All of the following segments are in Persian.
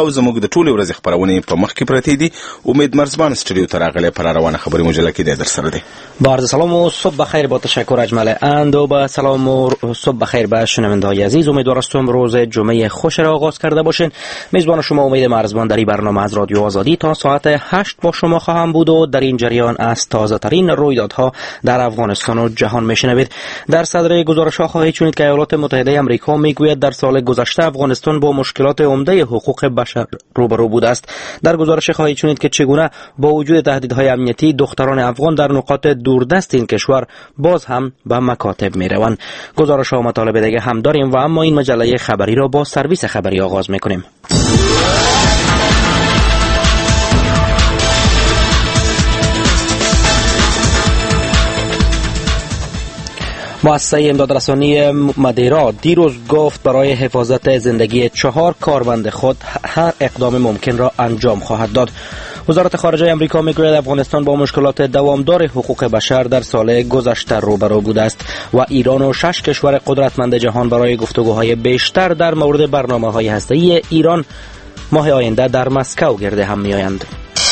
او زموږ د ټولې ورځې خبرونه په مخ کې پرتې دي. امید مرزبان استودیو ته راغلی پر روانه خبری مجله کې در سره دی. با عرض سلام و صبح بخیر، با تشکر اجمل اند و با سلام و صبح بخیر به شنونده‌های عزیز. امیدوارم روز جمعه خوش را آغاز کرده باشین. میزبان شما امید مرزبان در این برنامه از رادیو آزادی تا ساعت 8 با شما خواهم بود و در این جریان از تازه ترین رویدادها در افغانستان و جهان میشنوید. در صدر گزارش‌ها خواهید شنید که ایالات متحده آمریکا میگوید در سال گذشته افغانستان با مشکلات عمده حقوق بشر روبرو بوده است. در گزارش خواهید شنید که چگونه با وجود تهدیدهای امنیتی دختران افغان در نقاط دوردست این کشور باز هم به مکاتب میروند. گزارش‌ها و مطالب دیگه هم داریم و اما این مجله خبری را با سرویس خبری آغاز میکنیم. مؤسسه امدادرسانی مدیرا دیروز گفت برای حفاظت زندگی 4 کارمند خود هر اقدام ممکن را انجام خواهد داد. وزارت خارجه آمریکا میگوید افغانستان با مشکلات دوامدار حقوق بشر در سال گذشته روبرو بوده است و ایران و 6 کشور قدرتمند جهان برای گفتگوهای بیشتر در مورد برنامه‌های هسته‌ای ایران ماه آینده در مسکو گرد هم می‌آیند.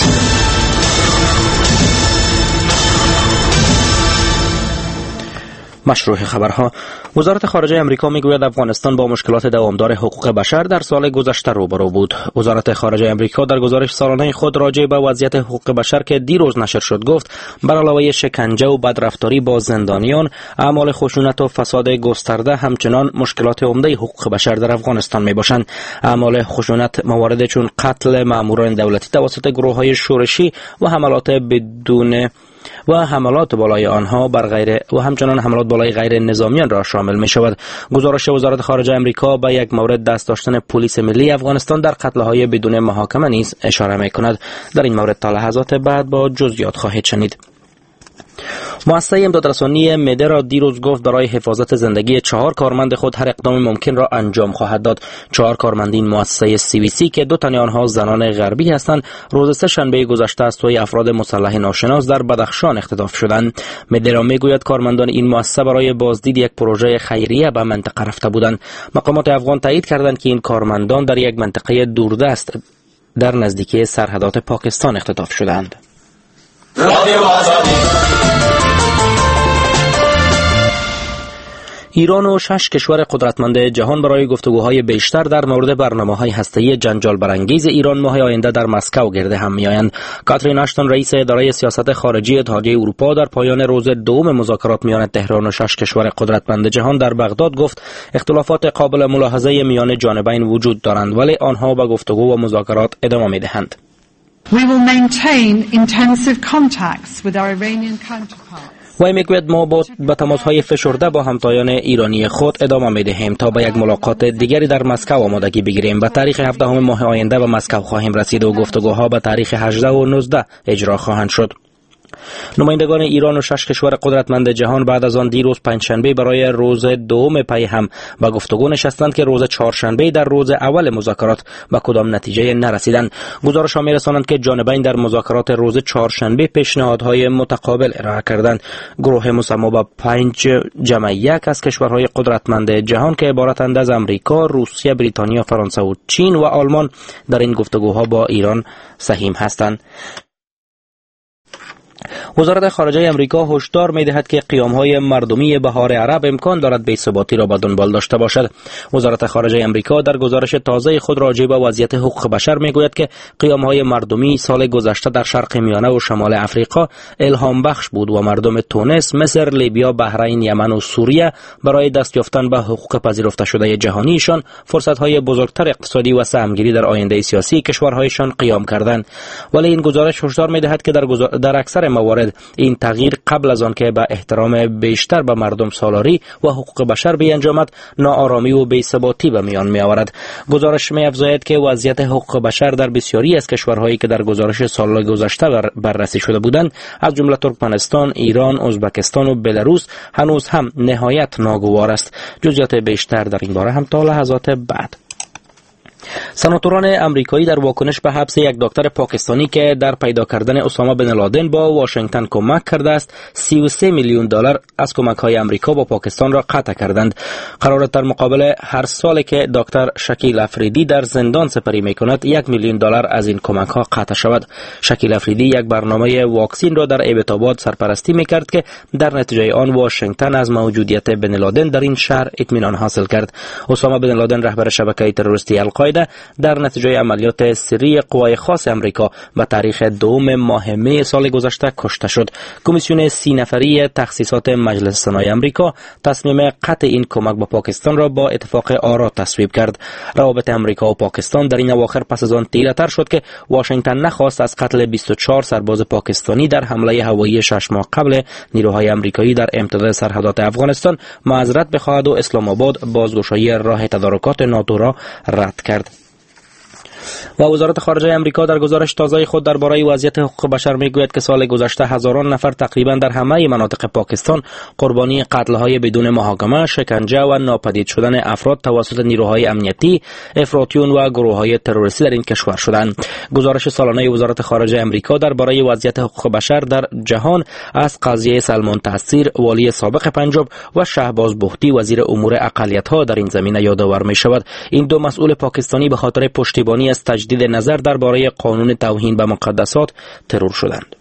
مشروع خبرها. وزارت خارجه آمریکا میگوید افغانستان با مشکلات دوامدار حقوق بشر در سال گذشته روبرو بود. وزارت خارجه آمریکا در گزارش سالانه خود راجع به وضعیت حقوق بشر که دیروز نشر شد گفت بر علاوه شکنجه و بدرفتاری با زندانیان، اعمال خشونت و فساد گسترده همچنان مشکلات عمده حقوق بشر در افغانستان میباشند. اعمال خشونت موارد چون قتل ماموران دولتی توسط گروه‌های شورشی و حملات بالای آنها بر غیر و همچنان حملات بالای غیر نظامیان را شامل می شود. گزارش وزارت خارجه آمریکا به یک مورد دست داشتن پلیس ملی افغانستان در قتل‌های بدون محاکمه نیز اشاره می کند. در این مورد تا لحظات بعد با جزئیات خواهید شنید. مؤسسه امدادرسانی مدیرا دیروز گفت برای حفاظت زندگی 4 کارمند خود هر اقدام ممکن را انجام خواهد داد. 4 کارمند این مؤسسه CVC که 2 تن آنها زنان غربی هستند روز سه‌شنبه گذشته از سوی افراد مسلح ناشناس در بدخشان اختطاف شدند. مدیرا میگوید کارمندان این مؤسسه برای بازدید یک پروژه خیریه به منطقه رفته بودند. مقامات افغان تایید کردند که این کارمندان در یک منطقه دوردست در نزدیکی سرحدات پاکستان اختطاف شدند. ایران و 6 کشور قدرتمند جهان برای گفتگوهای بیشتر در مورد برنامه‌های هسته‌ای جنجال برانگیز ایران ماه آینده در مسکو گرد هم می‌آیند. کاترین اشتون رئیس اداره سیاست خارجی اتحادیه اروپا در پایان روز دوم مذاکرات میان تهران و 6 کشور قدرتمند جهان در بغداد گفت اختلافات قابل ملاحظه میان جانبین وجود دارند ولی آنها به گفتگو و مذاکرات ادامه می‌دهند. We will maintain intensive contacts with our Iranian counterparts. وی میگوید ما با تماس‌های فشرده با همتایان ایرانی خود ادامه می‌دهیم تا به یک ملاقات دیگری در مسکو آمادگی بگیریم. به تاریخ 17 ماه آینده به مسکو خواهیم رسید و گفتگوها به تاریخ 18 و 19 اجرا خواهند شد. نمایندگان ایران و 6 کشور قدرتمند جهان بعد از آن دیروز پنجشنبه برای روز دوم پی هم به گفتگو نشستند که روز چهارشنبه در روز اول مذاکرات به کدام نتیجه نرسیدند. گزارش‌ها می‌رسانند که جانبین در مذاکرات روز چهارشنبه پیشنهادهای متقابل ارائه کردند. گروه مسمى به 5 جمع 1 از کشورهای قدرتمند جهان که عبارتند از آمریکا، روسیه، بریتانیا، فرانسه و چین و آلمان در این گفتگوها با ایران سهیم هستند. وزارت خارجه آمریکا هشدار می‌دهد که قیام‌های مردمی بهار عرب امکان دارد بی‌ثباتی را به دنبال داشته باشد. وزارت خارجه آمریکا در گزارش تازه خود راجع به وضعیت حقوق بشر می‌گوید که قیام‌های مردمی سال گذشته در شرق میانه و شمال افریقا الهام بخش بود و مردم تونس، مصر، لیبیا، بحرین، یمن و سوریه برای دست یافتن به حقوق پذیرفته شده جهانیشان فرصت‌های بزرگتر اقتصادی و سهمگیری در آینده سیاسی کشورهایشان قیام کردند. ولی این گزارش هشدار می‌دهد که در اکثر موارد این تغییر قبل از آن که به احترام بیشتر به مردم سالاری و حقوق بشر بیانجامد ناآرامی و بی‌ثباتی به میان می‌آورد. گزارش می‌افزاید که وضعیت حقوق بشر در بسیاری از کشورهایی که در گزارش سال گذشته بررسی شده بودند از جمله ترکمنستان، ایران، ازبکستان و بلاروس هنوز هم نهایت ناگوار است. جزئیات بیشتر در این باره هم تا لحظات بعد. سناتوران امریکایی در واکنش به حبس یک دکتر پاکستانی که در پیدا کردن اسامه بن لادن با واشنگتن کمک کرده است 33 میلیون دلار از کمک‌های امریکا با پاکستان را قطع کردند. قرار است در مقابل هر سالی که دکتر شکیل افریدی در زندان سپری می‌کند 1 میلیون دلار از این کمک‌ها قطع شود. شکیل افریدی یک برنامه واکسین را در ابتاباد سرپرستی می‌کرد که در نتیجه آن واشنگتن از موجودیت بن لادن در این شهر اطمینان حاصل کرد. اسامه بن لادن رهبر شبکه تروریستی القاعده در نتیجه عملیات سری قوای خاص امریکا به تاریخ 2 ماه می سال گذشته کشته شد. کمیسیون 30 نفری تخصیصات مجلس سنای امریکا تصمیم قطع این کمک به پاکستان را با اتفاق آرا تصویب کرد. روابط امریکا و پاکستان در این اواخر پس از آن تیره‌تر شد که واشنگتن نخواست از قتل 24 سرباز پاکستانی در حمله هوایی 6 ماه قبل نیروهای امریکایی در امتداد سرحدات افغانستان معذرت بخواهد و اسلام آباد بازگشایی راه تدارکات ناتو را رد کرد. و وزارت خارجه امریکا در گزارش تازه خود درباره وضعیت حقوق بشر میگوید که سال گذشته هزاران نفر تقریبا در همه مناطق پاکستان قربانی قتل‌های بدون محاکمه، شکنجه و ناپدید شدن افراد توسط نیروهای امنیتی، افراطیون و گروه‌های تروریستی در این کشور شدند. گزارش سالانه وزارت خارجه امریکا درباره وضعیت حقوق بشر در جهان از قضیه سلمان تحصیر، والی سابق پنجاب و شهباز بهتی وزیر امور اقلیت‌ها در این زمینه یادآور می‌شود. این دو مسئول پاکستانی به خاطر پشتیبانی از تجدید نظر درباره قانون توهین به مقدسات ترور شدند.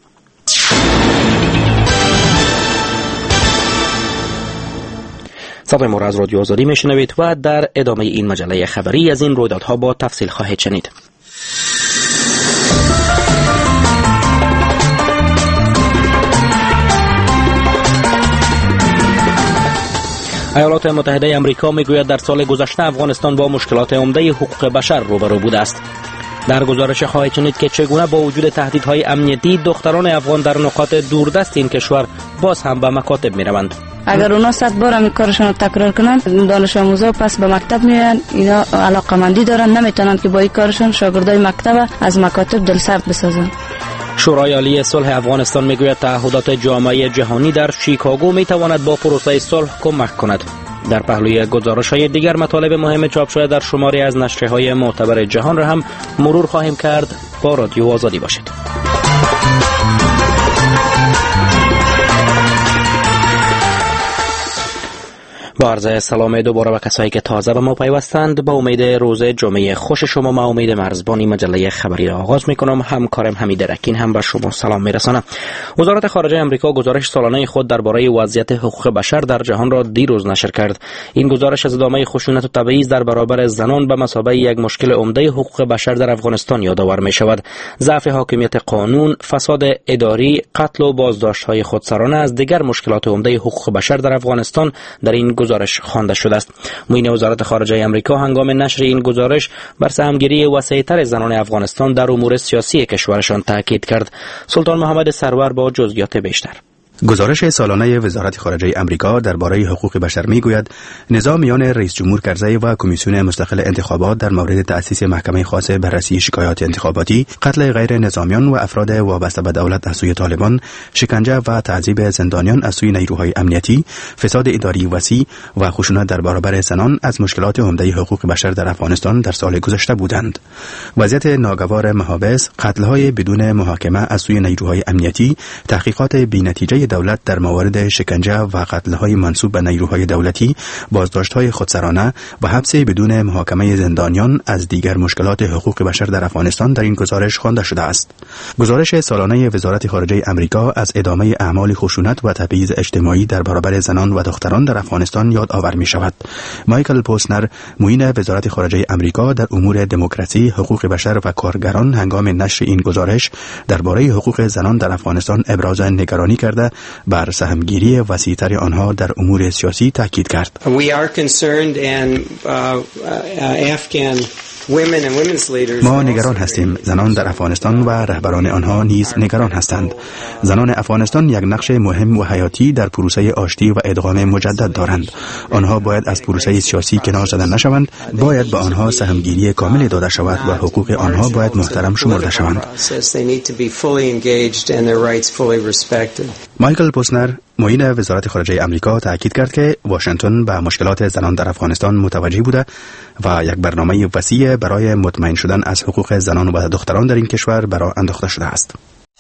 صدای ما را از رادیو آزادی میشنوید و در ادامه این مجله خبری از این رویدادها با تفصیل خواهید شنید. ایالات متحده آمریکا میگوید در سال گذشته افغانستان با مشکلات عمده حقوق بشر روبرو بوده است. در گزارش خواهید شنید که چگونه با وجود تهدیدهای امنیتی دختران افغان در نقاط دوردست این کشور باز هم به مکاتب میروند. اگر اونا 100 بار هم کارشون رو تکرار کنن، دانش آموزا پس به مکتب میان، اینا علاقمندی دارن، نمیتونن که با این کارشون شاگردای مکتب از مکاتب دلسرد بسازن. شورای عالی صلح افغانستان میگوید تعهدات جامعه جهانی در شیکاگو میتواند با پروسه صلح کمک کند. در پهلوی گزارش‌های دیگر مطالب مهم چاپ شده در شماری از نشریه‌های معتبر جهان را هم مرور خواهیم کرد. با رادیو آزادی باشید. با عرض سلام دوباره به کسایی که تازه به ما پیوستند، با امید روز جمعه خوش شما ما امید مرزبانی مجله خبری را آغاز میکنم. همکارم حمید رکین هم به شما سلام میرسانم. وزارت خارجه امریکا گزارش سالانه خود درباره وضعیت حقوق بشر در جهان را دیروز نشر کرد. این گزارش از ادامه خشونت و تبعیض در برابر زنان به مثابه یک مشکل عمده حقوق بشر در افغانستان یادآور می شود. ضعف حاکمیت قانون، فساد اداری، قتل و بازداشت‌های خودسرانه از دیگر مشکلات عمده حقوق بشر در افغانستان در این گزارش خوانده شده است. معین وزارت خارجه آمریکا هنگام نشر این گزارش بر سهمگیری وسیع‌تر زنان افغانستان در امور سیاسی کشورشان تاکید کرد. سلطان محمد سرور با جزئیات بیشتر. گزارش سالانه وزارت خارجه امریکا درباره حقوق بشر میگوید نزاع میان رئیس جمهور کرزی و کمیسیون مستقل انتخابات در مورد تأسیس محکمه خاص بررسی شکایات انتخاباتی، قتل غیر نظامیان و افراد وابسته به دولت از سوی طالبان، شکنجه و تعذیب زندانیان از سوی نیروهای امنیتی، فساد اداری وسیع و خشونت در برابر زنان از مشکلات عمده حقوق بشر در افغانستان در سال گذشته بودند. وضعیت ناگوار محابس، قتل‌های بدون محاکمه از سوی نیروهای امنیتی، تحقیقات بی‌نتیجه دولت در موارد شکنجه و قتل‌های منسوب به نیروهای دولتی، بازداشت‌های خودسرانه و حبس بدون محاکمه زندانیان از دیگر مشکلات حقوق بشر در افغانستان در این گزارش خوانده شده است. گزارش سالانه وزارت خارجه امریکا از ادامه اعمال خشونت و تبعیض اجتماعی در برابر زنان و دختران در افغانستان یادآور می‌شود. مایکل پوسنر، معین وزارت خارجه امریکا در امور دموکراسی، حقوق بشر و کارگران، هنگام نشر این گزارش درباره حقوق زنان در افغانستان ابراز نگرانی کرده بر سهمگیری وسیع‌تر آنها در امور سیاسی تاکید کرد. ما نگران هستیم. زنان در افغانستان و رهبران آنها نیز نگران هستند. زنان افغانستان یک نقش مهم و حیاتی در پروسه آشتی و ادغام مجدد دارند. آنها باید از پروسه سیاسی کنار زده نشوند. باید به آنها سهمگیری کامل داده شود و حقوق آنها باید محترم شمرده شوند. مایکل پوسنر معین وزارت خارجه امریکا تاکید کرد که واشنگتن به مشکلات زنان در افغانستان متوجه بوده و یک برنامه وسیع برای مطمئن شدن از حقوق زنان و دختران در این کشور برای انداخته شده است.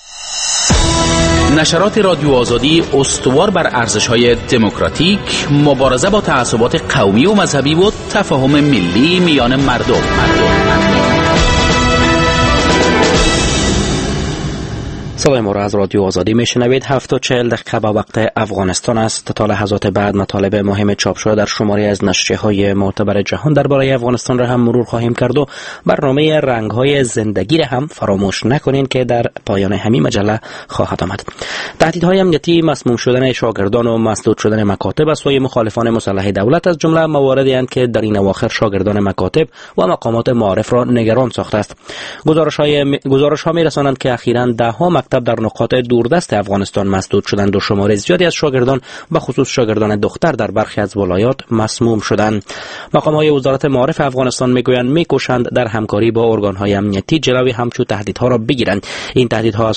نشرات رادیو آزادی استوار بر ارزش‌های دموکراتیک، مبارزه با تعصبات قومی و مذهبی و تفاهم ملی میان مردم. صدای ما را از رادیو آزادی میشنوید. 7:40 به وقت افغانستان است. تا لحظات بعد مطالب مهم چاپ شده در شماری از نشریه‌های معتبر جهان درباره افغانستان را هم مرور خواهیم کرد و برنامه رنگ‌های زندگی را هم فراموش نکنین که در پایان همین مجله خواهد آمد. تهدیدهای امنیتی، مسموم شدن شاگردان و مسدود شدن مکاتب از سوی مخالفان مسلح دولت از جمله مواردی اند که در این اواخر شاگردان مکاتب و مقامات معارف را نگران ساخته است. گزارش‌ها می‌رسانند که اخیراً ده‌ها مکتب در نقاط دوردست افغانستان مسدود شدند و شمار زیادی از شاگردان به خصوص شاگردان دختر در برخی از ولایات مسموم شدند. مقام‌های وزارت معارف افغانستان میگویند میکوشند در همکاری با ارگان‌های امنیتی جلوی همچون تهدیدها را بگیرند. این تهدیدها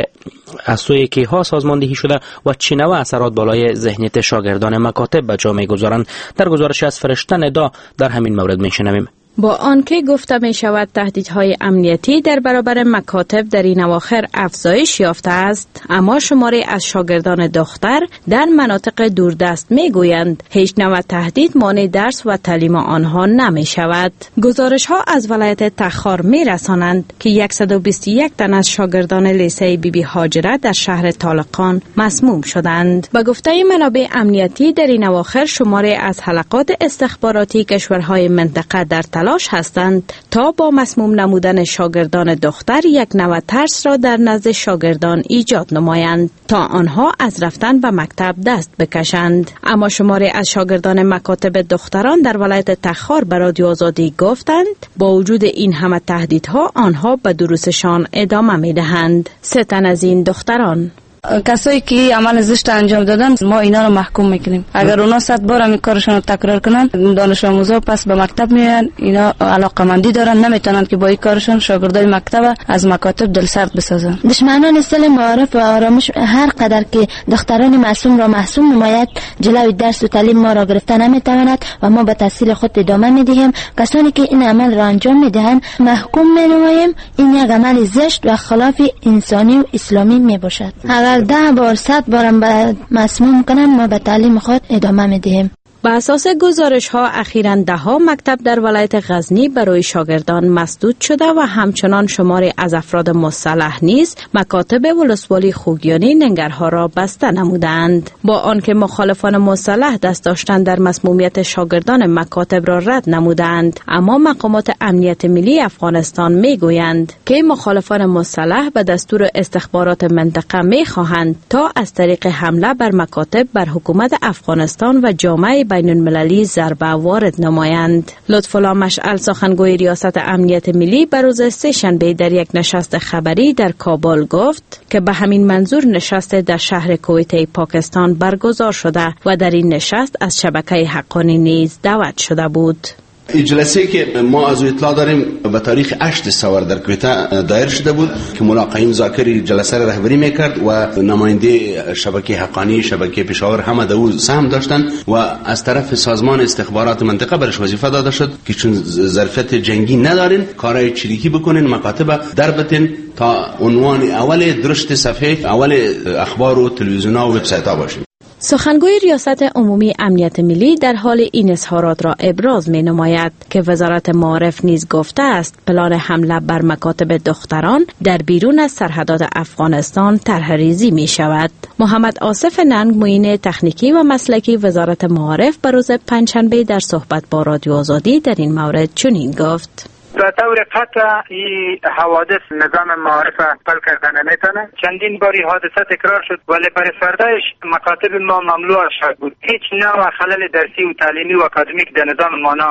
از سوی کیها سازماندهی شده و چه نوع اثرات بالای ذهنیت شاگردان مکاتب به جا می‌گذارند. در گزارشی از فرشته ندا در همین مورد میشنویم. با آنکه گفته می شود تهدیدهای امنیتی در برابر مکاتب در این اواخر افزایش یافته است، اما شماری از شاگردان دختر در مناطق دوردست می گویند هیچ نوع تهدید مانع درس و تعلیم آنها نمی شود. گزارش ها از ولایت تخار می رسانند که 121 تن از شاگردان لیسه بیبی هاجره در شهر طالقان مسموم شدند. به گفته منابع امنیتی در این اواخر شماری از حلقات استخباراتی کشورهای منطقه در تلاش هستند تا با مسموم نمودن شاگردان دختر یک نوع ترس را در نزد شاگردان ایجاد نمایند تا آنها از رفتن به مکتب دست بکشند. اما شماری از شاگردان مکاتب دختران در ولایت تخار به رادیو آزادی گفتند با وجود این همه تهدیدها آنها به دروسشان ادامه می‌دهند. 3 تن از این دختران کسایی که عمل زشت انجام دادن ما اینا رو محکوم میکنیم. اگر اونا 100 بار این کارشون رو تکرار کنن دانش آموزا پس به مکتب میان، اینا علاقمندی دارن، نمیتونن که با این کارشون شاگردای مکتب از مکاتب دلسرد بسازن. دشمنان اصل معارف و آرامش هر قدر که دختران معصوم را محسوم نماید جلوی درس و تعلیم ما را گرفته نمیتواند و ما به تحصیل خود ادامه میدهیم. کسانی که این عمل را انجام میدهند محکوم مینماییم. این یک عمل زشت و خلاف انسانی و اسلامی میباشد. اگر 10 بار 100 بارم به مسموم کنن ما به تعلیم خود ادامه میدهیم. به اساس گزارش ها اخیراً 10 مکتب در ولایت غزنی برای شاگردان مسدود شده و همچنان شماری از افراد مسلح نیز مکاتب ولسوالی خوگیانی ننگرها را بسته نمودند. با آنکه مخالفان مسلح دست داشتن در مسمومیت شاگردان مکاتب را رد نمودند، اما مقامات امنیت ملی افغانستان میگویند که مخالفان مسلح به دستور استخبارات منطقه میخواهند تا از طریق حمله بر مکاتب بر حکومت افغانستان و جامعه بین المللی ضربه وارد نمایند. لطف‌الله مشعل سخنگوی ریاست امنیت ملی به روز سه‌شنبه در یک نشست خبری در کابل گفت که به همین منظور نشست در شهر کویته پاکستان برگزار شده و در این نشست از شبکه حقانی نیز دعوت شده بود. این جلسه که ما از اطلاع داریم به تاریخ 8 سوار در کویته دایر شده بود که مولا قیم زاکری جلسه را رهبری میکرد و نماینده شبکه حقانی، شبکه پشاور همه در او سهم داشتن و از طرف سازمان استخبارات منطقه برش وظیفه داده شد که چون ظرفیت جنگی ندارین کارهای چریکی بکنین، مکاتب دربتین تا عنوان اول درشت صفحه اول اخبار و تلویزیون و وبسایت ها باشین. سخنگوی ریاست عمومی امنیت ملی در حال این اظهارات را ابراز می نماید که وزارت معارف نیز گفته است پلان حمله بر مکاتب دختران در بیرون از سرحدات افغانستان طرح‌ریزی می شود. محمد آصف ننگ معین تکنیکی و مسلکی وزارت معارف به روز پنجشنبه در صحبت با رادیو آزادی در این مورد چنین گفت: به طور قطع این حوادث نظام معارف پل کردن نمیتونه. چندین باری حادثه تکرار شد ولی برای فردایش مکاتب ما مملو از شد بود. هیچ نوع خلل درسی و تعلیمی و اکادمیک در نظام ما نامده.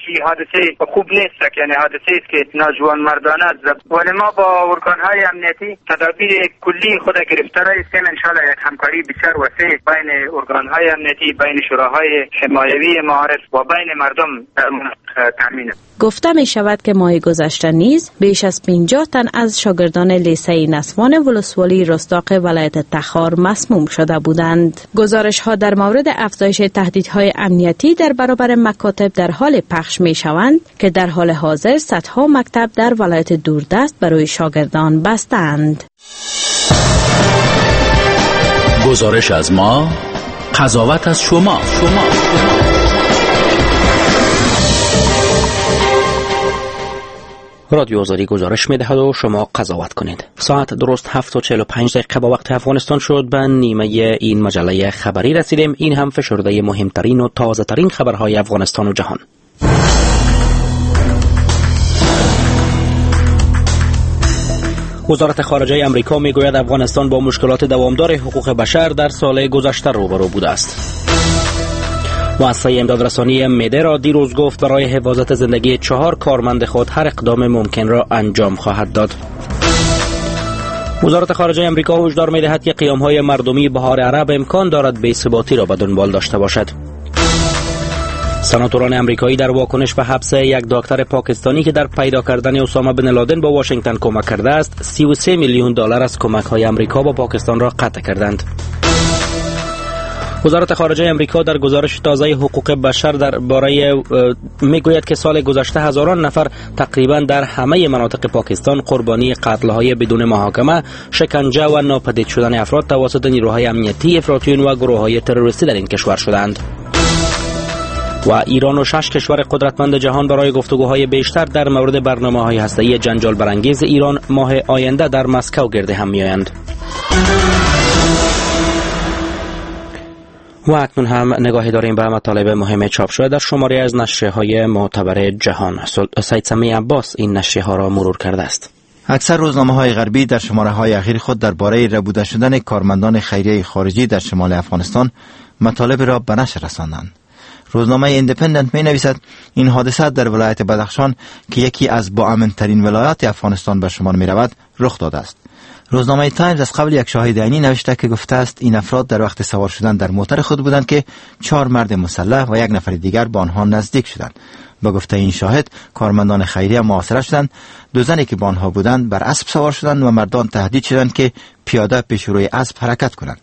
این حادثه خوب نیست، یعنی حادثه است که ناجوان مردانه است، ولی ما با ارگان‌های امنیتی تدابیر کلی خود گرفته رایستیم. انشاءالله یک همکاری بسیار وسیع بین ارگان‌های امنیتی، بین شوراهای حمایوی معارف و بین مردم در منطقه تامین. گفته می شود که ماه گذشته نیز بیش از 50 تن از شاگردان لیسه نسوان ولسوالی رستاق ولایت تخار مسموم شده بودند. گزارش ها در مورد افزایش تهدیدهای امنیتی در برابر مکاتب در حال پخش می شوند که در حال حاضر صدها مکتب در ولایت دوردست برای شاگردان بستند. گزارش از ما، قضاوت از شما. رادیو آزادی گزارش می‌دهد و شما قضاوت کنید. ساعت درست 7:45 با وقت افغانستان شد. به نیمه این مجله خبری رسیدیم. این هم فشرده مهمترین و تازه ترین خبرهای افغانستان و جهان. وزارت خارجه امریکا میگوید افغانستان با مشکلات دوامدار حقوق بشر در سال گذشته روبرو بوده است. مؤسسه امدادرسانی مده را دیروز گفت برای حفاظت زندگی 4 کارمند خود هر اقدام ممکن را انجام خواهد داد. وزارت خارجه امریکا هشدار می‌دهد که قیام‌های مردمی بهار عرب امکان دارد بی‌ثباتی را به دنبال داشته باشد. سناتوران امریکایی در واکنش به حبس یک دکتر پاکستانی که در پیدا کردن اسامه بن لادن با واشنگتن کمک کرده است، 33 میلیون دلار از کمک‌های امریکا با پاکستان را قطع کردند. وزارت خارجه امریکا در گزارش تازه حقوق بشر درباره میگوید که سال گذشته هزاران نفر تقریبا در همه مناطق پاکستان قربانی قتل‌های بدون محاکمه، شکنجه و ناپدید شدن افراد توسط نیروهای امنیتی، افراطیون و گروه‌های تروریستی در این کشور شدند. و ایران و 6 کشور قدرتمند جهان برای گفتگوهای بیشتر در مورد برنامه‌های هسته‌ای جنجال برانگیز ایران ماه آینده در مسکو گرد هم می‌آیند. و اکنون هم نگاهی داریم به مطالب مهم چاپ شده در شماری از نشریه‌های معتبر جهان. سید سمی عباس این نشریه‌ها را مرور کرده است. اکثر روزنامه‌های غربی در شماره‌های اخیر خود درباره ربوده شدن کارمندان خیریه خارجی در شمال افغانستان مطالب را به نشر رساندند. روزنامه ایندیپندنت می‌نویسد این حادثه در ولایت بدخشان که یکی از با امن‌ترین ولایات افغانستان به شمار می‌رود رخ داده است. روزنامه تایمز از قبل یک شاهد عینی نوشته که گفته است این افراد در وقت سوار شدن در موتر خود بودند که 4 مرد مسلح و یک نفر دیگر به آنها نزدیک شدند. با گفته این شاهد کارمندان خیریه محاصره شدند. 2 زنی که با آنها بودند بر اسب سوار شدند و مردان تهدید شدند که پیاده پیش روی اسب حرکت کنند.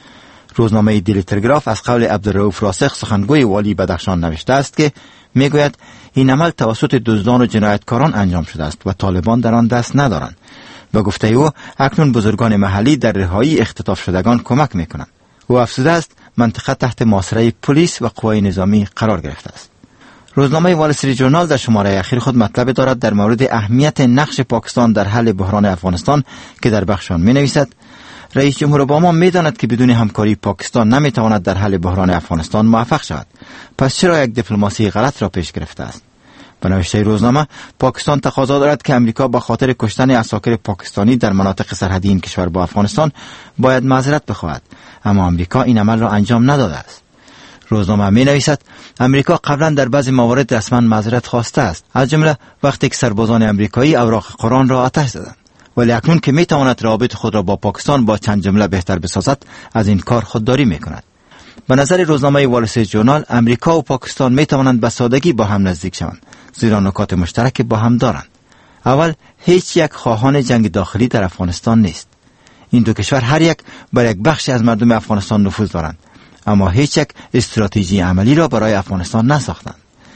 روزنامه دیلی تلگراف از قول عبدالرؤوف راسخ سخنگوی والی بدخشان نوشته است که میگوید این عمل توسط دزدان و جنایتکاران انجام شده است و طالبان در آن دست ندارند. با گفته او اکنون بزرگان محلی در رهایی اختطاف شدگان کمک میکنند. او افزوده است منطقه تحت محاصره پلیس و قوای نظامی قرار گرفته است. روزنامه وال استریت ژورنال در شماره اخیر خود مطلب دارد در مورد اهمیت نقش پاکستان در حل بحران افغانستان که در بخشان می‌نویسد رئیس جمهور اوباما می‌داند که بدون همکاری پاکستان نمی‌تواند در حل بحران افغانستان موفق شود. پس چرا یک دیپلماسی غلط را پیش گرفته است؟ به نوشته روزنامه پاکستان تقاضا دارد که امریکا به خاطر کشتن عساکر پاکستانی در مناطق سرحدی این کشور با افغانستان باید معذرت بخواهد، اما امریکا این عمل را انجام نداده است. روزنامه می‌نویسد امریکا قبلا در بعضی موارد رسما معذرت خواسته است، از جمله وقتی که سربازان امریکایی اوراق قرآن را آتش زدند، ولی اکنون که می‌تواند روابط خود را با پاکستان با چند جمله بهتر بسازد از این کار خودداری می‌کند. به نظر روزنامه وال استریت ژورنال امریکا و پاکستان می‌توانند به سادگی با هم نزدیک شوند، زیرا نکات مشترک با هم دارند. اول، هیچ یک خواهان جنگ داخلی در افغانستان نیست. این دو کشور هر یک بر یک بخشی از مردم افغانستان نفوذ دارند، اما هیچ یک استراتژی عملی را برای افغانستان نساختند.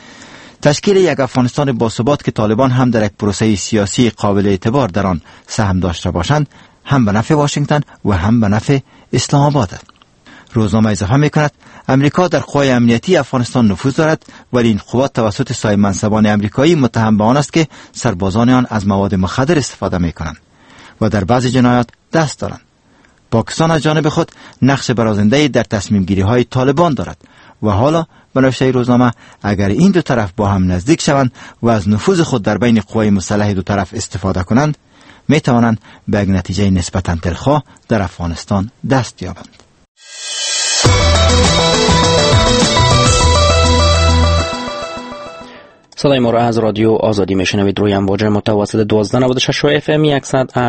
تشکیل یک افغانستان باثبات که طالبان هم در یک پروسه سیاسی قابل اعتبار در آن سهم داشته باشند هم به نفع واشنگتن و هم به نفع اسلام آباد است. روزنامه اضافه می‌کند امریکا در قوای امنیتی افغانستان نفوذ دارد، ولی این قوات توسط صاحب منصبان امریکایی متهم به آن است که سربازان آن از مواد مخدر استفاده می‌کنند و در بعضی جنایات دست دارند. پاکستان از جانب خود نقش برازنده‌ای در تصمیم گیری‌های طالبان دارد و حالا به نوشته روزنامه اگر این دو طرف با هم نزدیک شوند و از نفوذ خود در بین قوای مسلح دو طرف استفاده کنند می‌توانند به یک نتیجه نسبتاً دلخواه در افغانستان دست یابند. صدای ما را از رادیو آزادی میشنوید روی امواج متوسط 1296 FM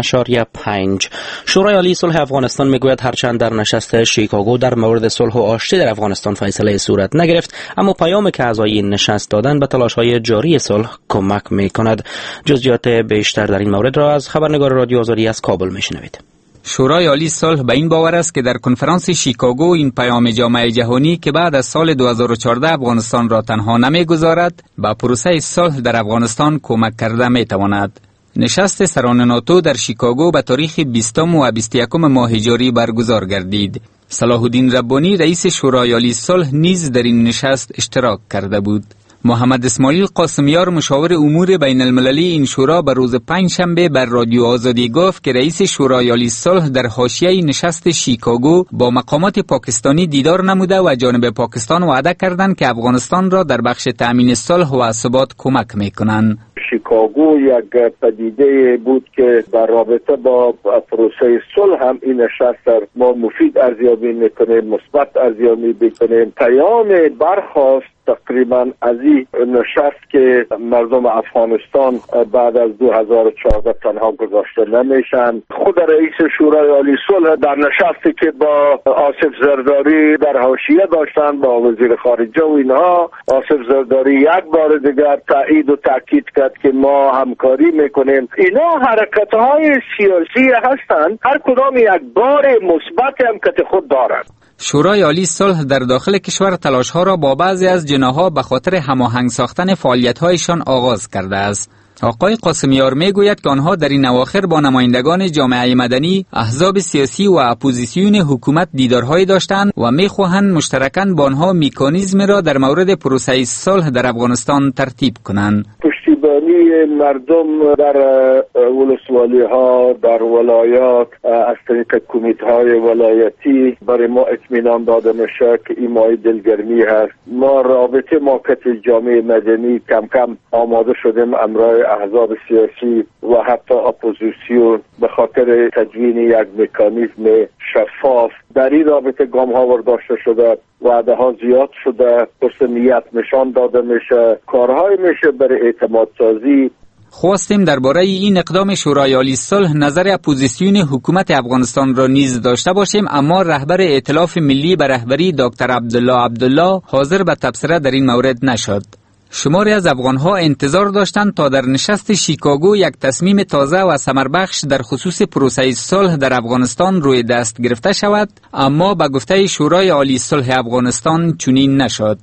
100.5. شورای عالی صلح افغانستان میگوید هرچند در نشست شیکاگو در مورد صلح و آشتی در افغانستان فیصله صورت نگرفت، اما پیامی که اعضای این نشست دادن به تلاش‌های جاری صلح کمک میکند. جزئیات بیشتر در این مورد را از خبرنگار رادیو آزادی از کابل میشنوید. شورای عالی صلح به این باور است که در کنفرانس شیکاگو این پیام جامعه جهانی که بعد از سال 2014 افغانستان را تنها نمیگذارد به پروسه صلح در افغانستان کمک کرده میتواند. نشست سران ناتو در شیکاگو به تاریخ 20 و 21 ماه جاری برگزار گردید. صلاح الدین ربانی رئیس شورای عالی صلح نیز در این نشست اشتراک کرده بود. محمد اسماعیل قاسمیار مشاور امور بین المللی این شورا به روز پنجشنبه بر رادیو آزادی گفت که رئیس شورای عالی صلح در حاشیه نشست شیکاگو با مقامات پاکستانی دیدار نموده و جانب پاکستان وعده کردند که افغانستان را در بخش تأمین صلح و ثبات کمک میکنند. شیکاگو یک پدیده بود که در رابطه با پروسه صلح هم این نشست ما مفید ارزیابی میکنیم، مثبت ارزیابی میکنیم. پیام برخاست تقریبا از این نشست که مردم افغانستان بعد از 2014 تنها گذاشته نمیشن. خود رئیس شورای عالی صلح در نشستی که با آصف زرداری در حاشیه داشتن با وزیر خارجه و اینها، آصف زرداری یک بار دیگر تایید و تاکید کرد که ما همکاری میکنیم. اینا حرکت‌های سیاسی هستند، هر کدام یک بار مثبت هم که خود دارند. شورای عالی صلح در داخل کشور تلاش‌ها را با بعضی از جناح‌ها به خاطر هماهنگ ساختن فعالیت‌هایشان آغاز کرده است. آقای قاسمیار میگوید که آنها در این اواخر با نمایندگان جامعه مدنی، احزاب سیاسی و اپوزیسیون حکومت دیدارهایی داشتند و می‌خواهند مشترکاً با آنها مکانیزم را در مورد پروسه صلح در افغانستان ترتیب کنند. پشتیبانی مردم در ولسوالی‌ها، در ولایات از طریق کمیته‌های ولایتی برای ما اطمینان داده میشه که این مایه دلگرمی هست. ما رابطه موقت جامعه مدنی کم کم آماده شدیم امرای احزاب سیاسی و حتی اپوزیسیون به خاطر تدوین یک مکانیزم شفاف در این رابطه گام ها برداشته شده، وعده ها زیاد شده، رسمیت نشان داده میشه، کارهای میشه برای اعتماد سازی. خواستیم درباره این اقدام شورای عالی صلح نظر اپوزیسیون حکومت افغانستان را نیز داشته باشیم، اما رهبر ائتلاف ملی به رهبری دکتر عبدالله حاضر به تبصره در این مورد نشد. شماری از افغانها انتظار داشتند تا در نشست شیکاگو یک تصمیم تازه و ثمربخش در خصوص پروسه صلح در افغانستان روی دست گرفته شود، اما به گفته شورای عالی صلح افغانستان چنین نشد.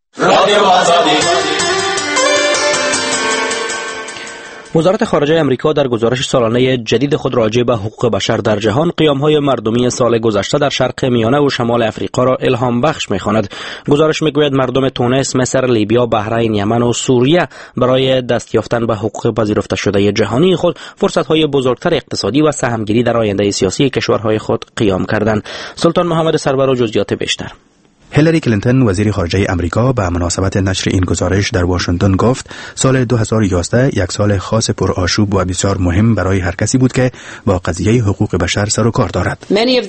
وزارت خارجه امریکا در گزارش سالانه جدید خود راجع به حقوق بشر در جهان قیام‌های مردمی سال گذشته در شرق میانه و شمال افریقا را الهام بخش می‌خواند. گزارش می‌گوید مردم تونس، مصر، لیبیا، بحرین، یمن و سوریه برای دست یافتن به حقوق پذیرفته شده جهانی خود فرصت‌های بزرگتر اقتصادی و سهمگیری در آینده سیاسی کشورهای خود قیام کردند. سلطان محمد سرور و جزئیات بیشتر. هیلاری کلینتون وزیر خارجه امریکا به مناسبت نشر این گزارش در واشنگتن گفت سال 2011 یک سال خاص پرآشوب و بسیار مهم برای هر کسی بود که با قضیه حقوق بشر سر و کار دارد.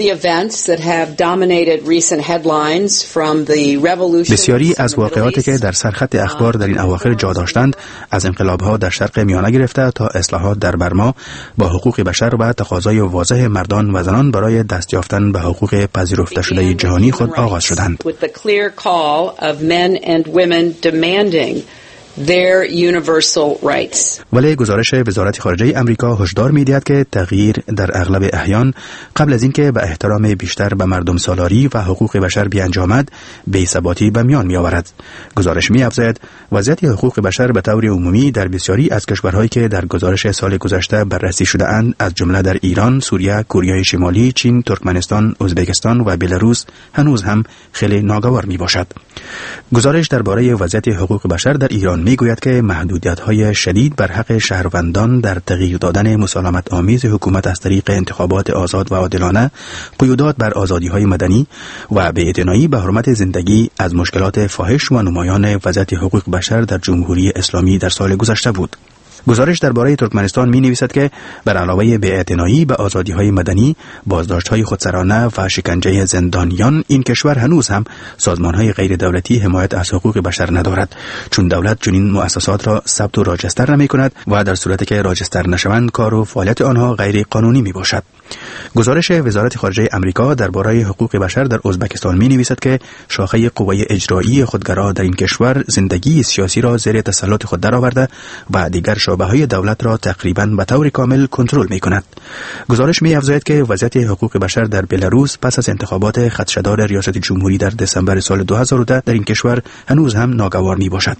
بسیاری از واقعاتی که در سرخط اخبار در این اواخر جا داشتند، از انقلاب‌ها در شرق میانه گرفته تا اصلاحات در برما، با حقوق بشر و تقاضای واضح مردان و زنان برای دست یافتن به حقوق پذیرفته شده جهانی خود آغاز شدند. With the clear call of men and women demanding their universal rights. ولی گزارش وزارت خارجه امریکا هشدار می‌دهد که تغییر در اغلب احیان قبل از اینکه به احترام بیشتر به مردم سالاری و حقوق بشر بیانجامد، بی‌ثباتی به میان می‌آورد. گزارش می‌افزاید وضعیت حقوق بشر به طور عمومی در بسیاری از کشورهایی که در گزارش سال گذشته بررسی شده‌اند، از جمله در ایران، سوریه، کره شمالی، چین، ترکمنستان، ازبکستان و بلاروس، هنوز هم خیلی ناگوار میباشد. گزارش درباره وضعیت حقوق بشر در ایران میگوید که محدودیت‌های شدید بر حق شهروندان در تغییر دادن مسالمت آمیز حکومت از طریق انتخابات آزاد و عادلانه، قیودات بر آزادی‌های مدنی و بی‌اعتنایی به حرمت زندگی از مشکلات فاحش و نمایان وضعیت حقوق بشر در جمهوری اسلامی در سال گذشته بود. گزارش درباره ترکمنستان می نویسد که بر علاوه بی‌اعتنایی به آزادی‌های مدنی، بازداشت‌های خودسرانه و شکنجه زندانیان، این کشور هنوز هم سازمان‌های غیر دولتی حمایت از حقوق بشر ندارد، چون دولت چنین مؤسسات را ثبت و راجستر نمی‌کند و در صورتی که راجستر نشوند کار و فعالیت آنها غیر قانونی میباشد. گزارش وزارت خارجه امریکا درباره حقوق بشر در ازبکستان می نویسد که شاخه قوه اجرایی خودگرا در این کشور زندگی سیاسی را زیر تسلط خود درآورده و دیگر شعبه‌های دولت را تقریباً به طور کامل کنترل می‌کند. گزارش می‌افزاید که وضعیت حقوق بشر در بلاروس پس از انتخابات خدشه‌دار ریاست جمهوری در دسامبر سال 2010 در این کشور هنوز هم ناگوار میباشد.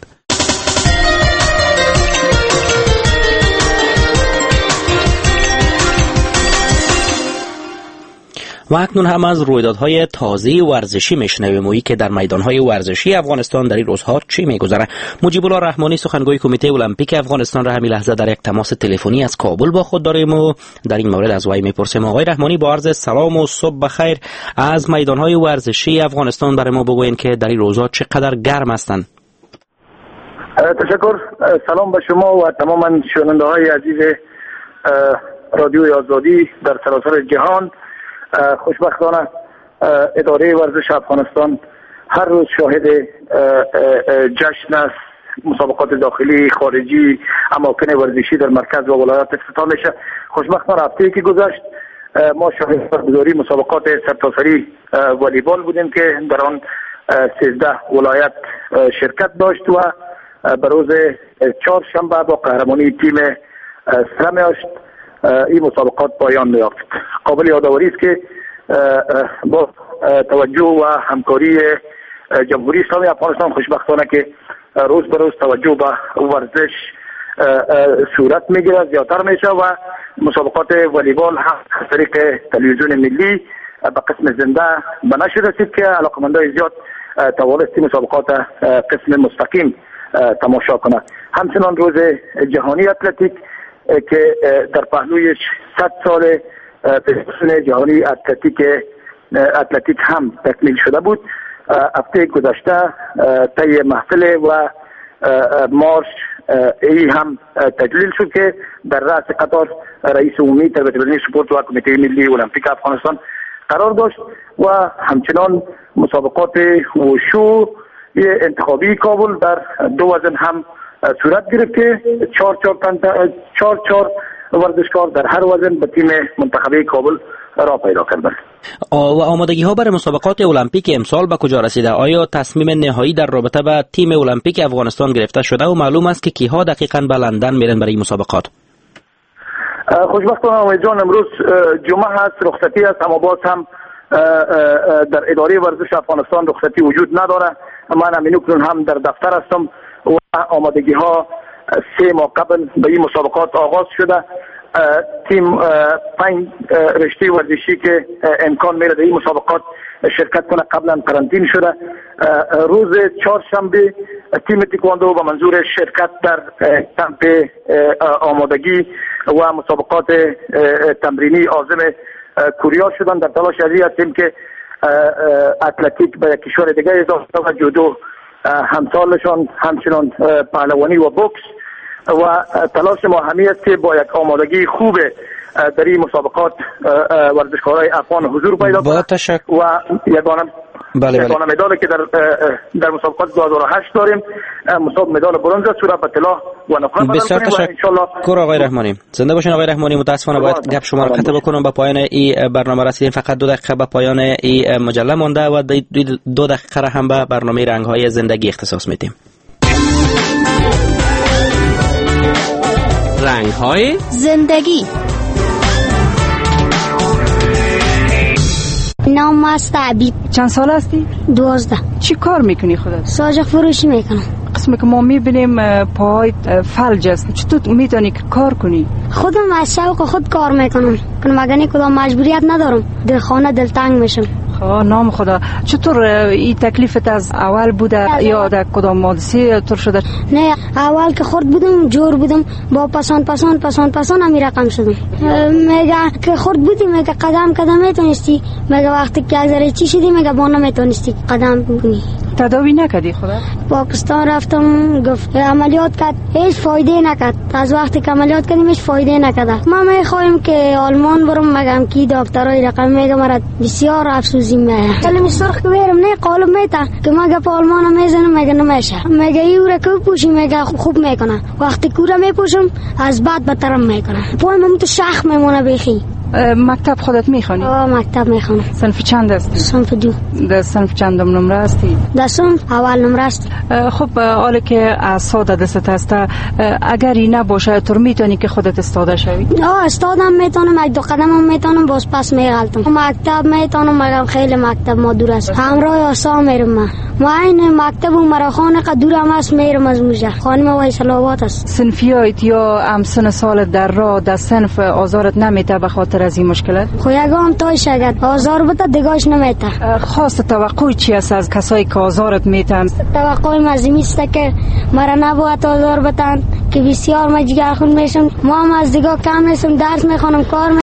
و اکنون هم از رویدادهای تازه ورزشی میشنویم و که در میدانهای ورزشی افغانستان در این روزها چی میگذره. مجیب الله رحمانی سخنگوی کمیته المپیک افغانستان را همین لحظه در یک تماس تلفنی از کابل با خود داریم و در این مورد از وی میپرسیم. آقای رحمانی، با عرض سلام و صبح بخیر، از میدانهای ورزشی افغانستان برای ما بگوین که در این روزها چقدر گرم هستند. تشکر. سلام به شما و تمام شنونده‌های عزیز رادیوی آزادی در سراسر جهان. خوشبختانه اداره ورزش افغانستان هر روز شاهد جشن است. مسابقات داخلی، خارجی، اماکن ورزشی در مرکز و ولایات افتتاح میشه. خوشبختانه هفته‌ای که گذشت ما شاهد برگزاری مسابقات سرتاسری والیبال بودیم که در آن 13 ولایت شرکت داشت و به روز چهارشنبه با قهرمانی تیم سرمیاشت این مسابقات پایان می‌یافت. قابل یادآوری است که با توجه و همکاری جمهوری اسلامی افغانستان خوشبختانه که روز به روز توجه به ورزش صورت میگیره، زیادتر میشه و مسابقات والیبال هم از طریق تلویزیون ملی به قسم زنده به نشر رسید که علاقمندان زیاد توانست مسابقات قسم مستقیم تماشا کنه. همچنان روز جهانی اتلتیک که در پهلویش 100 سال فدراسیون جهانی اتلتیک هم تکمیل شده بود. هفته گذشته طی محفل و مارش ای هم تجلیل شد که در رأس قطار رئیس عمومی تربیت بدنی سپورت و کمیته ملی المپیک افغانستان قرار داشت و همچنان مسابقات وشو انتخابی کابل در 2 وزن هم صورت گرفت که 4 ورزشکار در هر وزن به تیم منتخبه کابل راه پیدا کردند. و آمادگی ها برای مسابقات المپیک امسال به کجا رسیده؟ آیا تصمیم نهایی در رابطه با تیم المپیک افغانستان گرفته شده و معلوم است که کیها دقیقاً به لندن میرن برای مسابقات؟ خوشبختانه امید جان امروز جمعه هست، رخصتی است، اما باز هم در اداره ورزش افغانستان رخصتی وجود نداره. من همینوکنون هم در دفتر هستم و آمادگی ها 3 ماه قبل به این مسابقات آغاز شده. تیم 5 رشته ورزشی که امکان میره در این مسابقات شرکت کنه قبلا قرنطین شده. روز چهارشنبه تیم تکواندو به منظور شرکت در کمپ آمادگی و مسابقات تمرینی عازم کوریا شدن. در تلاش ازی هستیم که اتلتیک به کشور دیگه اضافه و جودو همسالشان، همچنان پهلوانی و بوکس و تلاش ما همی است که با یک آمادگی خوب در این مسابقات ورزشکارای افغان حضور پیدا کنند و یگانه مدالی که در مسابقات 2008 داریم مدال برنز صورت به طلا و نقره بدل کنیم و انشالله. آقای رحمانی زنده باشین. آقای رحمانی متاسفانه باید گپ شما رو قطع بکنم. به پایان این برنامه رسیدیم. فقط 2 دقیقه به پایان این مجله مانده و 2 دقیقه را هم به برنامه رنگ‌های زندگی اختصاص میدیم. رنگ‌های زندگی. نام است عبید. چند سال هستی؟ 12. چی کار میکنی خودت؟ ساجق فروشی میکنم. قسمی که ما میبینیم پای فلج است، چطور میتونی که کار کنی؟ خودم از شوق خود کار میکنم، مگر کدام مجبوریت ندارم. در خانه دلتنگ میشم. نام خدا. چطور این تکلیفت از اول بوده یا در کدام حادثه طور شده؟ نه، اول که خورد بودم جور بودم، با پسان همی رقم شدم. میگه که خورد بودی، میگه قدم میتونستی، میگه وقتی که اگه چی شدی میگه با نمیتونستی قدم بکنی. تداوی نکردی خودت؟ پاکستان رفتم گفت عملیات کرد هیچ فایده نکرد. از وقتی که عملیات کردیم هیچ فایده نکرد. ما میخوایم که آلمان برم مگم کی دکترای رقم میگه مرا بسیار افسوسی میاد. کلم سرخ برم نه قالب میتا که مگه په آلمان میزنم میگه نمیشه. میگه یورا کو پوشی میگه خوب میکنه. وقتی کورا میپوشم از بعد بدترم میکنه. پایم تو شخ میمونه بخی. مکتب خودت میخوانی؟ مکتب میخوانم. صنف چند هستی؟ صنف 2. در صنف چندم نمره هستی؟ در صنف اول نمره است. خب حالا که اعصاد دستت هست اگر این نباشه تو میتونی که خودت استاده شوی؟ استادم میتونم، یک دو قدمم میتونم، باز پس میغلطم. مکتب میتونم مگم خیلی مکتب ما دور است. همراه آسا میرم. ما این مکتب و مراخانه که دورم است میرم از موجه. خانم ویسل آباد است. صنفیایت یا امسن سال در راه در صنف آزارت نمیته به خاطر از این مشکلات؟ خو یگام تایش اگر آزار بده دیگاش نمیته. خاص توقع چی است از کسایی که آزارت میتن؟ توقع مزمی است که مرا نباید آزار بدن که بسیار مجگر خون میشم. ما هم از دیگه کم نیستم، درس میخوانم، کار